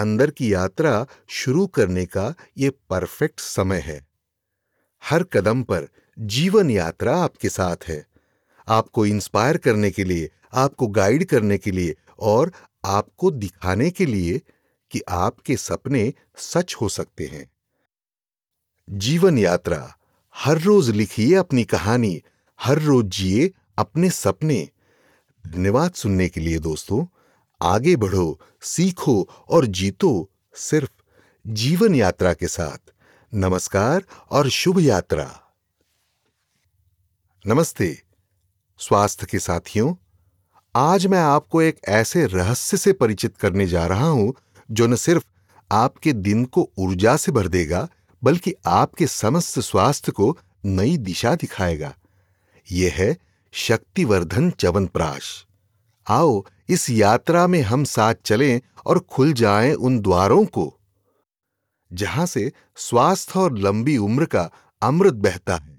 अंदर की यात्रा शुरू करने का ये परफेक्ट समय है। हर कदम पर जीवन यात्रा आपके साथ है, आपको इंस्पायर करने के लिए, आपको गाइड करने के लिए और आपको दिखाने के लिए कि आपके सपने सच हो सकते हैं। जीवन यात्रा। हर रोज लिखिए अपनी कहानी, हर रोज जिए अपने सपने। धन्यवाद सुनने के लिए दोस्तों। आगे बढ़ो, सीखो और जीतो, सिर्फ जीवन यात्रा के साथ। नमस्कार और शुभ यात्रा। नमस्ते स्वास्थ्य के साथियों। आज मैं आपको एक ऐसे रहस्य से परिचित करने जा रहा हूं जो न सिर्फ आपके दिन को ऊर्जा से भर देगा, बल्कि आपके समस्त स्वास्थ्य को नई दिशा दिखाएगा। यह है शक्तिवर्धन च्यवनप्राश। आओ इस यात्रा में हम साथ चलें और खुल जाएं उन द्वारों को जहां से स्वास्थ्य और लंबी उम्र का अमृत बहता है।